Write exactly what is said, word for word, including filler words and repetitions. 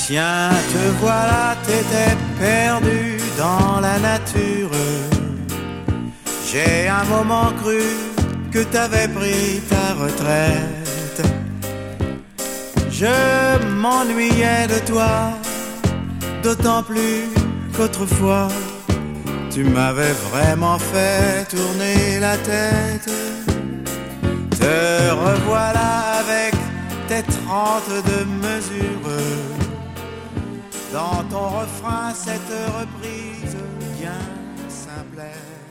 Tiens, te voilà, t'étais perdu dans la nature. J'ai un moment cru que t'avais pris ta retraite. Je m'ennuyais de toi, d'autant plus qu'autrefois tu m'avais vraiment fait tourner la tête. Te revoilà avec tes trente-deux mesures. Dans ton refrain, cette reprise bien simplet.